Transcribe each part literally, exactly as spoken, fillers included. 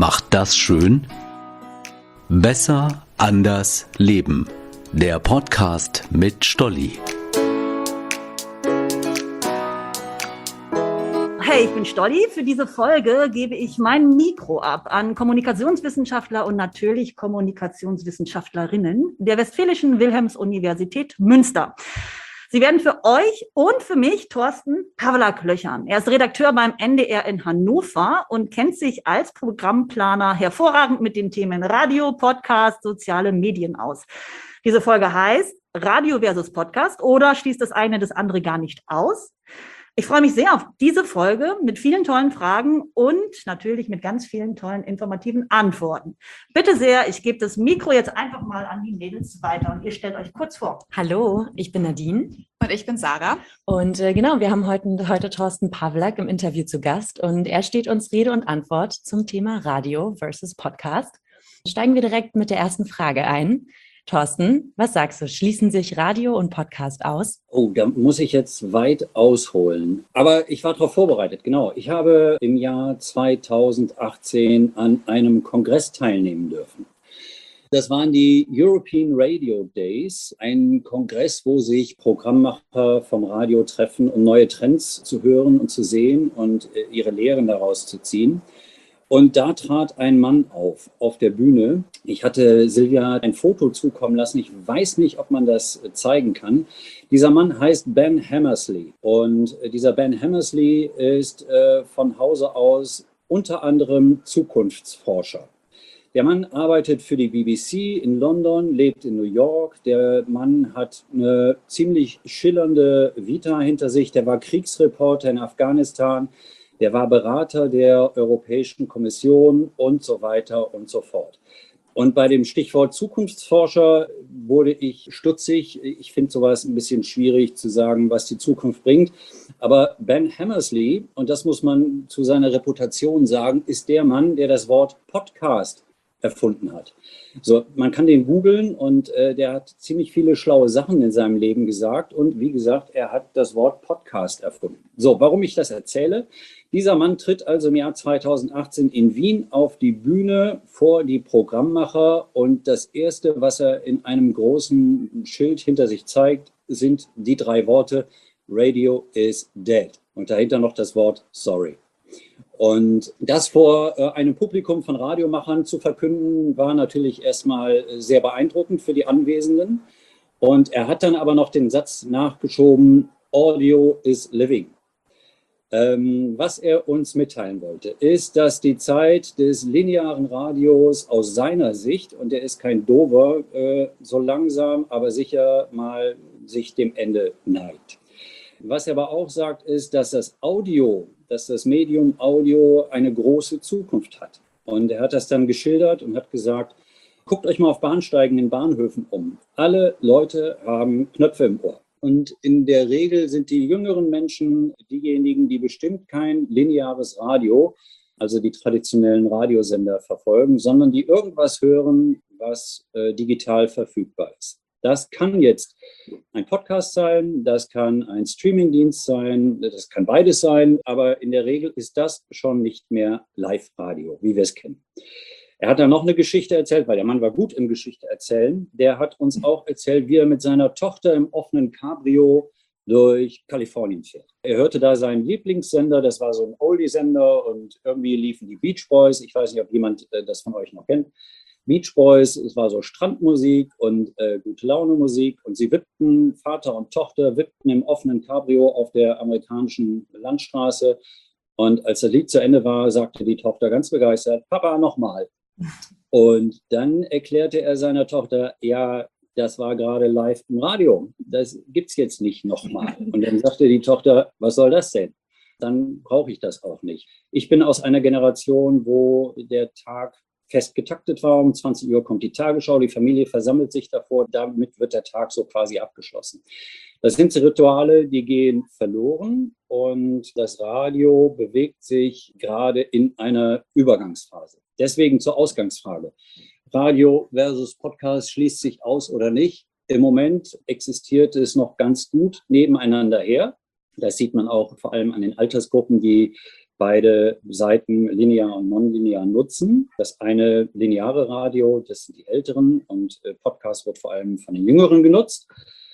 macht das schön? Besser, anders, leben. Der Podcast mit Stolli. Hey, ich bin Stolli. Für diese Folge gebe ich mein Mikro ab an Kommunikationswissenschaftler und natürlich Kommunikationswissenschaftlerinnen der Westfälischen Wilhelms-Universität Münster. Sie werden für euch und für mich Thorsten Pawlak löchern. Er ist Redakteur beim N D R in Hannover und kennt sich als Programmplaner hervorragend mit den Themen Radio, Podcast, soziale Medien aus. Diese Folge heißt Radio versus Podcast oder schließt das eine das andere gar nicht aus? Ich freue mich sehr auf diese Folge mit vielen tollen Fragen und natürlich mit ganz vielen tollen informativen Antworten. Bitte sehr, ich gebe das Mikro jetzt einfach mal an die Mädels weiter und ihr stellt euch kurz vor. Hallo, ich bin Nadine. Und ich bin Sarah. Und äh, genau, wir haben heute, heute Thorsten Pawlak im Interview zu Gast und er steht uns Rede und Antwort zum Thema Radio versus Podcast. Steigen wir direkt mit der ersten Frage ein. Thorsten, was sagst du? Schließen sich Radio und Podcast aus? Oh, da muss ich jetzt weit ausholen. Aber ich war darauf vorbereitet, genau. Ich habe im Jahr zweitausendachtzehn an einem Kongress teilnehmen dürfen. Das waren die European Radio Days, ein Kongress, wo sich Programmmacher vom Radio treffen, um neue Trends zu hören und zu sehen und ihre Lehren daraus zu ziehen. Und da trat ein Mann auf, auf der Bühne. Ich hatte Silvia ein Foto zukommen lassen. Ich weiß nicht, ob man das zeigen kann. Dieser Mann heißt Ben Hammersley. Und dieser Ben Hammersley ist äh, von Hause aus unter anderem Zukunftsforscher. Der Mann arbeitet für die B B C in London, lebt in New York. Der Mann hat eine ziemlich schillernde Vita hinter sich. Der war Kriegsreporter in Afghanistan. Der war Berater der Europäischen Kommission und so weiter und so fort. Und bei dem Stichwort Zukunftsforscher wurde ich stutzig. Ich finde sowas ein bisschen schwierig zu sagen, was die Zukunft bringt. Aber Ben Hammersley, und das muss man zu seiner Reputation sagen, ist der Mann, der das Wort Podcast erfunden hat. So, man kann den googeln und äh, der hat ziemlich viele schlaue Sachen in seinem Leben gesagt. Und wie gesagt, er hat das Wort Podcast erfunden. So, warum ich das erzähle? Dieser Mann tritt also im Jahr zweitausendachtzehn in Wien auf die Bühne vor die Programmmacher und das Erste, was er in einem großen Schild hinter sich zeigt, sind die drei Worte Radio is dead und dahinter noch das Wort sorry. Und das vor äh, einem Publikum von Radiomachern zu verkünden, war natürlich erstmal sehr beeindruckend für die Anwesenden. Und er hat dann aber noch den Satz nachgeschoben, Audio is living. Ähm, was er uns mitteilen wollte, ist, dass die Zeit des linearen Radios aus seiner Sicht, und er ist kein Dover, äh, so langsam, aber sicher mal sich dem Ende neigt. Was er aber auch sagt, ist, dass das Audio, dass das Medium Audio eine große Zukunft hat. Und er hat das dann geschildert und hat gesagt, guckt euch mal auf Bahnsteigen in Bahnhöfen um. Alle Leute haben Knöpfe im Ohr. Und in der Regel sind die jüngeren Menschen diejenigen, die bestimmt kein lineares Radio, also die traditionellen Radiosender verfolgen, sondern die irgendwas hören, was äh, digital verfügbar ist. Das kann jetzt ein Podcast sein, das kann ein Streamingdienst sein, das kann beides sein, aber in der Regel ist das schon nicht mehr Live-Radio, wie wir es kennen. Er hat dann noch eine Geschichte erzählt, weil der Mann war gut im Geschichte erzählen. Der hat uns auch erzählt, wie er mit seiner Tochter im offenen Cabrio durch Kalifornien fährt. Er hörte da seinen Lieblingssender, das war so ein Oldie-Sender und irgendwie liefen die Beach Boys. Ich weiß nicht, ob jemand äh, das von euch noch kennt. Beach Boys, es war so Strandmusik und äh, gute Laune Musik und sie wippten, Vater und Tochter wippten im offenen Cabrio auf der amerikanischen Landstraße und als das Lied zu Ende war, sagte die Tochter ganz begeistert, Papa, nochmal. Und dann erklärte er seiner Tochter, ja, das war gerade live im Radio, das gibt's jetzt nicht nochmal. Und dann sagte die Tochter, was soll das denn? Dann brauche ich das auch nicht. Ich bin aus einer Generation, wo der Tag fest getaktet war. Um zwanzig Uhr kommt die Tagesschau, die Familie versammelt sich davor, damit wird der Tag so quasi abgeschlossen. Das sind Rituale, die gehen verloren und das Radio bewegt sich gerade in einer Übergangsphase. Deswegen zur Ausgangsfrage. Radio versus Podcast schließt sich aus oder nicht? Im Moment existiert es noch ganz gut nebeneinander her. Das sieht man auch vor allem an den Altersgruppen, die beide Seiten linear und nonlinear nutzen. Das eine lineare Radio, das sind die Älteren und Podcast wird vor allem von den Jüngeren genutzt.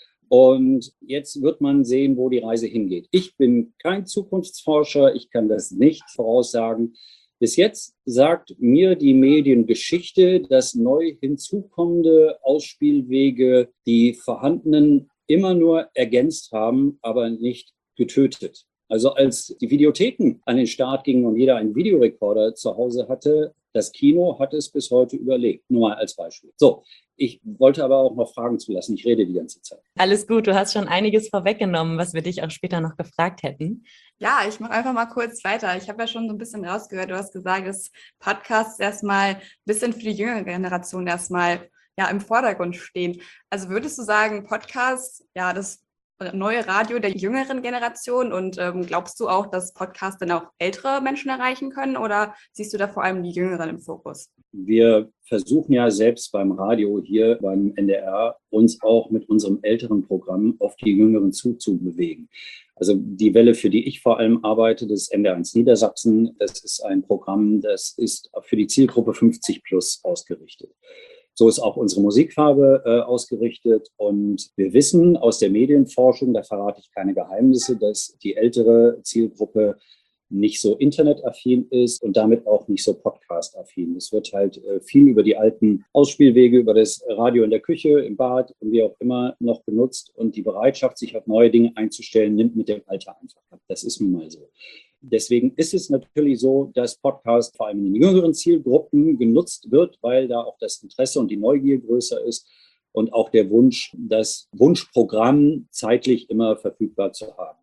Und jetzt wird man sehen, wo die Reise hingeht. Ich bin kein Zukunftsforscher, ich kann das nicht voraussagen. Bis jetzt sagt mir die Mediengeschichte, dass neu hinzukommende Ausspielwege die vorhandenen immer nur ergänzt haben, aber nicht getötet. Also als die Videotheken an den Start gingen und jeder einen Videorekorder zu Hause hatte, das Kino hat es bis heute überlebt. Nur mal als Beispiel. So, ich wollte aber auch noch Fragen zulassen. Ich rede die ganze Zeit. Alles gut, du hast schon einiges vorweggenommen, was wir dich auch später noch gefragt hätten. Ja, ich mache einfach mal kurz weiter. Ich habe ja schon so ein bisschen rausgehört, du hast gesagt, dass Podcasts erstmal ein bisschen für die jüngere Generation erstmal ja, im Vordergrund stehen. Also würdest du sagen, Podcasts, ja, das neue Radio der jüngeren Generation und ähm, glaubst du auch, dass Podcasts dann auch ältere Menschen erreichen können oder siehst du da vor allem die Jüngeren im Fokus? Wir versuchen ja selbst beim Radio hier beim N D R uns auch mit unserem älteren Programm auf die Jüngeren zuzubewegen. Also die Welle, für die ich vor allem arbeite, das N D R eins Niedersachsen, das ist ein Programm, das ist für die Zielgruppe fünfzig plus ausgerichtet. So ist auch unsere Musikfarbe äh, ausgerichtet und wir wissen aus der Medienforschung, da verrate ich keine Geheimnisse, dass die ältere Zielgruppe nicht so internetaffin ist und damit auch nicht so podcast-affin. Es wird halt äh, viel über die alten Ausspielwege, über das Radio in der Küche, im Bad und wie auch immer noch benutzt und die Bereitschaft, sich auf neue Dinge einzustellen, nimmt mit dem Alter einfach ab. Das ist nun mal so. Deswegen ist es natürlich so, dass Podcast vor allem in den jüngeren Zielgruppen genutzt wird, weil da auch das Interesse und die Neugier größer ist und auch der Wunsch, das Wunschprogramm zeitlich immer verfügbar zu haben.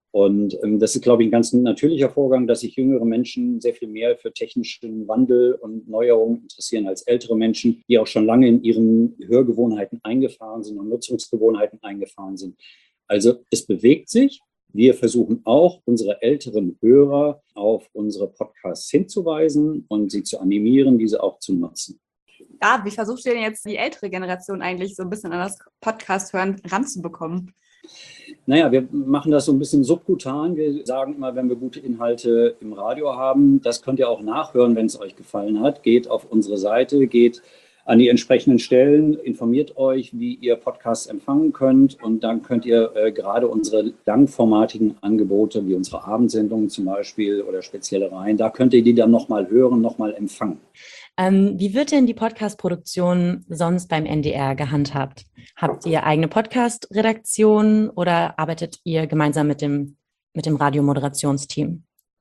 Und ähm, das ist, glaube ich, ein ganz natürlicher Vorgang, dass sich jüngere Menschen sehr viel mehr für technischen Wandel und Neuerungen interessieren als ältere Menschen, die auch schon lange in ihren Hörgewohnheiten eingefahren sind und Nutzungsgewohnheiten eingefahren sind. Also es bewegt sich. Wir versuchen auch, unsere älteren Hörer auf unsere Podcasts hinzuweisen und sie zu animieren, diese auch zu nutzen. Ja, wie versucht ihr denn jetzt die ältere Generation eigentlich so ein bisschen an das Podcast-Hören ranzubekommen? Naja, wir machen das so ein bisschen subkutan. Wir sagen immer, wenn wir gute Inhalte im Radio haben, das könnt ihr auch nachhören, wenn es euch gefallen hat. Geht auf unsere Seite, geht an die entsprechenden Stellen, informiert euch, wie ihr Podcasts empfangen könnt und dann könnt ihr äh, gerade unsere langformatigen Angebote, wie unsere Abendsendungen zum Beispiel oder spezielle Reihen, da könnt ihr die dann nochmal hören, nochmal empfangen. Ähm, wie wird denn die Podcast-Produktion sonst beim N D R gehandhabt? Habt ihr eigene Podcast-Redaktion oder arbeitet ihr gemeinsam mit dem, mit dem Radiomoderationsteam?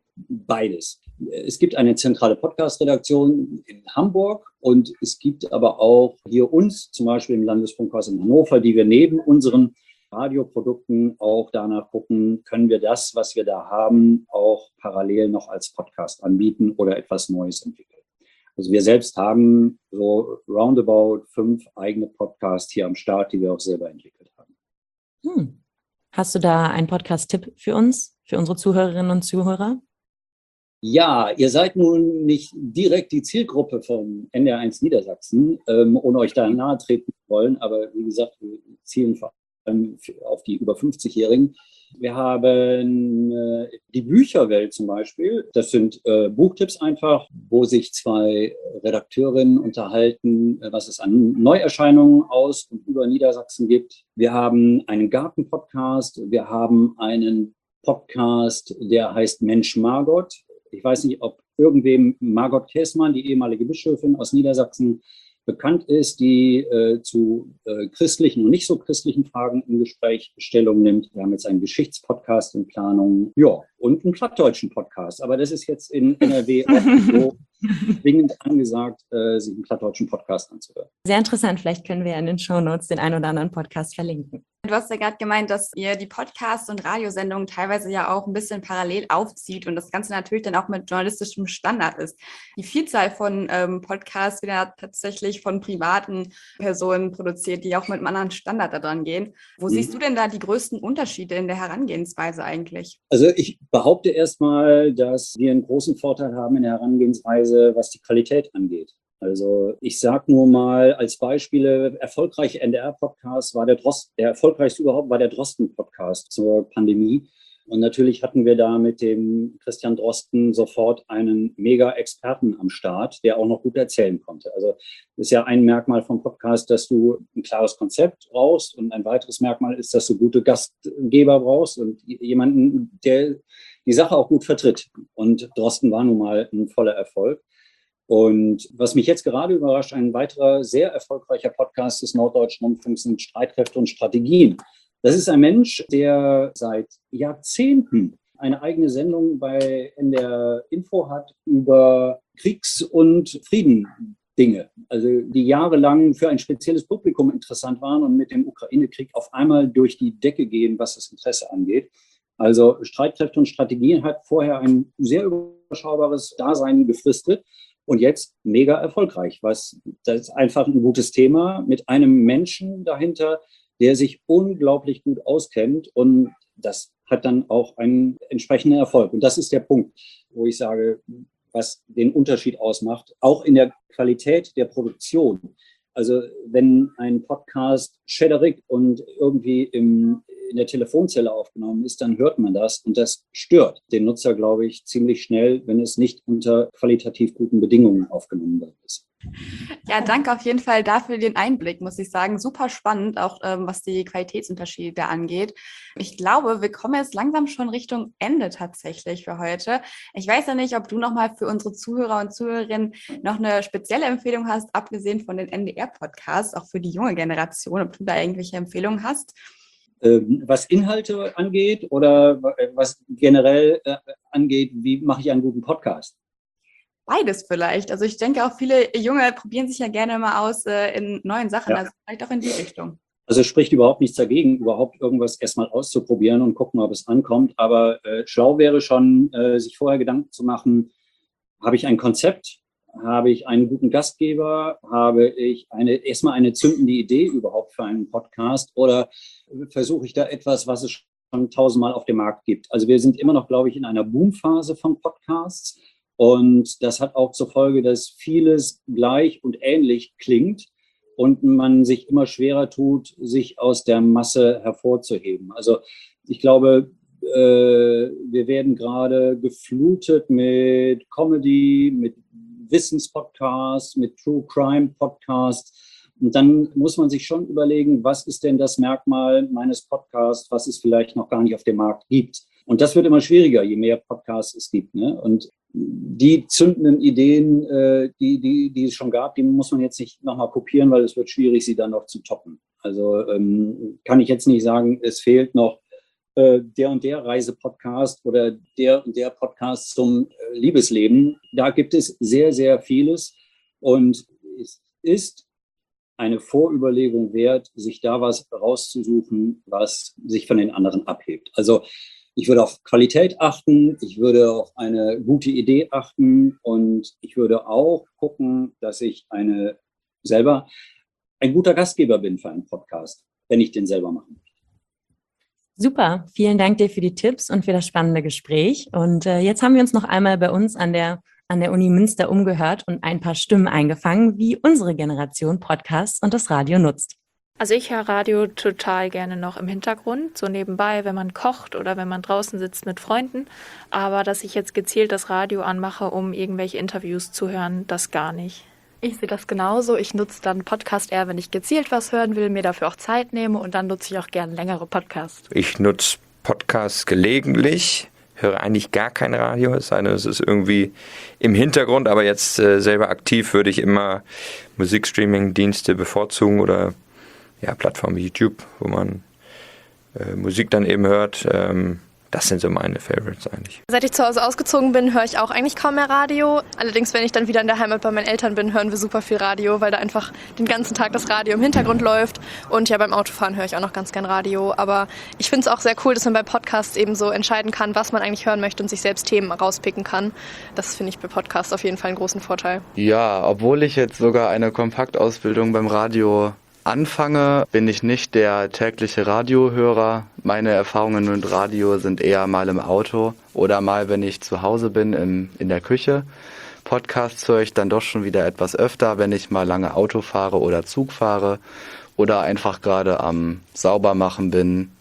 Beides. Es gibt eine zentrale Podcast-Redaktion in Hamburg und es gibt aber auch hier uns, zum Beispiel im Landesfunkhaus in Hannover, die wir neben unseren Radioprodukten auch danach gucken, können wir das, was wir da haben, auch parallel noch als Podcast anbieten oder etwas Neues entwickeln. Also wir selbst haben so roundabout fünf eigene Podcasts hier am Start, die wir auch selber entwickelt haben. Hm. Hast du da einen Podcast-Tipp für uns, für unsere Zuhörerinnen und Zuhörer? Ja, ihr seid nun nicht direkt die Zielgruppe von N D R eins Niedersachsen, ähm, ohne euch da nahe treten zu wollen, aber wie gesagt, wir zielen vor allem auf die über fünfzigjährigen. Wir haben äh, die Bücherwelt zum Beispiel. Das sind äh, Buchtipps einfach, wo sich zwei Redakteurinnen unterhalten, äh, was es an Neuerscheinungen aus und über Niedersachsen gibt. Wir haben einen Garten-Podcast. Wir haben einen Podcast, der heißt Mensch Margot. Ich weiß nicht, ob irgendwem Margot Käßmann, die ehemalige Bischöfin aus Niedersachsen, bekannt ist, die äh, zu äh, christlichen und nicht so christlichen Fragen im Gespräch Stellung nimmt. Wir haben jetzt einen Geschichtspodcast in Planung, ja, und einen plattdeutschen Podcast. Aber das ist jetzt in N R W auch so dringend angesagt, äh, sich einen plattdeutschen Podcast anzuhören. Sehr interessant. Vielleicht können wir in den Shownotes den einen oder anderen Podcast verlinken. Du hast ja gerade gemeint, dass ihr die Podcasts und Radiosendungen teilweise ja auch ein bisschen parallel aufzieht und das Ganze natürlich dann auch mit journalistischem Standard ist. Die Vielzahl von ähm, Podcasts wird ja tatsächlich von privaten Personen produziert, die auch mit einem anderen Standard da dran gehen. Wo mhm. siehst du denn da die größten Unterschiede in der Herangehensweise eigentlich? Also ich behaupte erstmal, dass wir einen großen Vorteil haben in der Herangehensweise, was die Qualität angeht. Also ich sage nur mal als Beispiele, erfolgreiche N D R-Podcasts war der Drosten, der erfolgreichste überhaupt war der Drosten-Podcast zur Pandemie. Und natürlich hatten wir da mit dem Christian Drosten sofort einen Mega-Experten am Start, der auch noch gut erzählen konnte. Also das ist ja ein Merkmal vom Podcast, dass du ein klares Konzept brauchst, und ein weiteres Merkmal ist, dass du gute Gastgeber brauchst und jemanden, der die Sache auch gut vertritt. Und Drosten war nun mal ein voller Erfolg. Und was mich jetzt gerade überrascht, ein weiterer sehr erfolgreicher Podcast des Norddeutschen Rundfunks sind Streitkräfte und Strategien. Das ist ein Mensch, der seit Jahrzehnten eine eigene Sendung bei N D R Info hat über Kriegs- und Friedendinge, also die jahrelang für ein spezielles Publikum interessant waren und mit dem Ukraine-Krieg auf einmal durch die Decke gehen, was das Interesse angeht. Also Streitkräfte und Strategien hat vorher ein sehr überschaubares Dasein befristet und jetzt mega erfolgreich. Was, das ist einfach ein gutes Thema mit einem Menschen dahinter, der sich unglaublich gut auskennt, und das hat dann auch einen entsprechenden Erfolg. Und das ist der Punkt, wo ich sage, was den Unterschied ausmacht, auch in der Qualität der Produktion. Also wenn ein Podcast schäderig und irgendwie im, in der Telefonzelle aufgenommen ist, dann hört man das, und das stört den Nutzer, glaube ich, ziemlich schnell, wenn es nicht unter qualitativ guten Bedingungen aufgenommen wird. Ja, danke auf jeden Fall dafür den Einblick, muss ich sagen. Super spannend, auch ähm, was die Qualitätsunterschiede da angeht. Ich glaube, wir kommen jetzt langsam schon Richtung Ende tatsächlich für heute. Ich weiß ja nicht, ob du nochmal für unsere Zuhörer und Zuhörerinnen noch eine spezielle Empfehlung hast, abgesehen von den N D R-Podcasts, auch für die junge Generation, ob du da irgendwelche Empfehlungen hast. Ähm, was Inhalte angeht oder was generell äh, angeht, wie mache ich einen guten Podcast? Beides vielleicht. Also ich denke auch viele Junge probieren sich ja gerne mal aus äh, in neuen Sachen, ja. Also vielleicht auch in die Richtung. Also es spricht überhaupt nichts dagegen, überhaupt irgendwas erstmal auszuprobieren und gucken, ob es ankommt. Aber äh, schlau wäre schon, äh, sich vorher Gedanken zu machen, habe ich ein Konzept, habe ich einen guten Gastgeber, habe ich eine erstmal eine zündende Idee überhaupt für einen Podcast, oder versuche ich da etwas, was es schon tausendmal auf dem Markt gibt. Also wir sind immer noch, glaube ich, in einer Boomphase von Podcasts. Und das hat auch zur Folge, dass vieles gleich und ähnlich klingt und man sich immer schwerer tut, sich aus der Masse hervorzuheben. Also ich glaube, äh, wir werden gerade geflutet mit Comedy, mit Wissenspodcasts, mit True Crime Podcasts. Und dann muss man sich schon überlegen, was ist denn das Merkmal meines Podcasts, was es vielleicht noch gar nicht auf dem Markt gibt. Und das wird immer schwieriger, je mehr Podcasts es gibt, ne? Und die zündenden Ideen, äh, die, die, die es schon gab, die muss man jetzt nicht nochmal kopieren, weil es wird schwierig, sie dann noch zu toppen. Also ähm, kann ich jetzt nicht sagen, es fehlt noch äh, der und der Reisepodcast oder der und der Podcast zum äh, Liebesleben. Da gibt es sehr, sehr vieles, und es ist eine Vorüberlegung wert, sich da was rauszusuchen, was sich von den anderen abhebt. Also ich würde auf Qualität achten, ich würde auf eine gute Idee achten, und ich würde auch gucken, dass ich eine selber ein guter Gastgeber bin für einen Podcast, wenn ich den selber mache. Super, vielen Dank dir für die Tipps und für das spannende Gespräch. Und äh, jetzt haben wir uns noch einmal bei uns an der an der Uni Münster umgehört und ein paar Stimmen eingefangen, wie unsere Generation Podcasts und das Radio nutzt. Also ich höre Radio total gerne noch im Hintergrund, so nebenbei, wenn man kocht oder wenn man draußen sitzt mit Freunden. Aber dass ich jetzt gezielt das Radio anmache, um irgendwelche Interviews zu hören, das gar nicht. Ich sehe das genauso. Ich nutze dann Podcast eher, wenn ich gezielt was hören will, mir dafür auch Zeit nehme, und dann nutze ich auch gerne längere Podcasts. Ich nutze Podcasts gelegentlich, höre eigentlich gar kein Radio, es sei denn, es ist irgendwie im Hintergrund, aber jetzt äh, selber aktiv würde ich immer Musikstreaming-Dienste bevorzugen oder ja, Plattformen wie YouTube, wo man äh, Musik dann eben hört. Ähm, das sind so meine Favorites eigentlich. Seit ich zu Hause ausgezogen bin, höre ich auch eigentlich kaum mehr Radio. Allerdings, wenn ich dann wieder in der Heimat bei meinen Eltern bin, hören wir super viel Radio, weil da einfach den ganzen Tag das Radio im Hintergrund läuft. Und ja, beim Autofahren höre ich auch noch ganz gern Radio. Aber ich finde es auch sehr cool, dass man bei Podcasts eben so entscheiden kann, was man eigentlich hören möchte und sich selbst Themen rauspicken kann. Das finde ich bei Podcasts auf jeden Fall einen großen Vorteil. Ja, obwohl ich jetzt sogar eine Kompaktausbildung beim Radio anfange, bin ich nicht der tägliche Radiohörer. Meine Erfahrungen mit Radio sind eher mal im Auto oder mal, wenn ich zu Hause bin, im, in der Küche. Podcasts höre ich dann doch schon wieder etwas öfter, wenn ich mal lange Auto fahre oder Zug fahre oder einfach gerade am Saubermachen bin,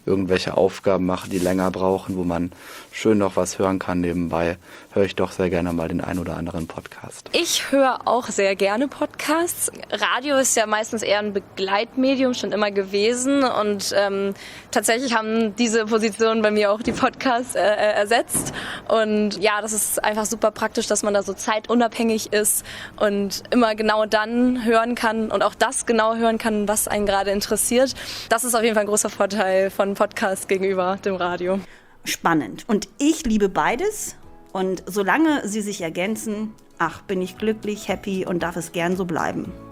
irgendwelche Aufgaben mache, die länger brauchen, wo man schön noch was hören kann nebenbei, höre ich doch sehr gerne mal den ein oder anderen Podcast. Ich höre auch sehr gerne Podcasts. Radio ist ja meistens eher ein Begleitmedium, schon immer gewesen. Und ähm, tatsächlich haben diese Positionen bei mir auch die Podcasts äh, ersetzt. Und ja, das ist einfach super praktisch, dass man da so zeitunabhängig ist und immer genau dann hören kann und auch das genau hören kann, was einen gerade interessiert. Das ist auf jeden Fall ein großer Vorteil von Podcasts gegenüber dem Radio. Spannend. Und ich liebe beides. Und solange sie sich ergänzen, ach, bin ich glücklich, happy und darf es gern so bleiben.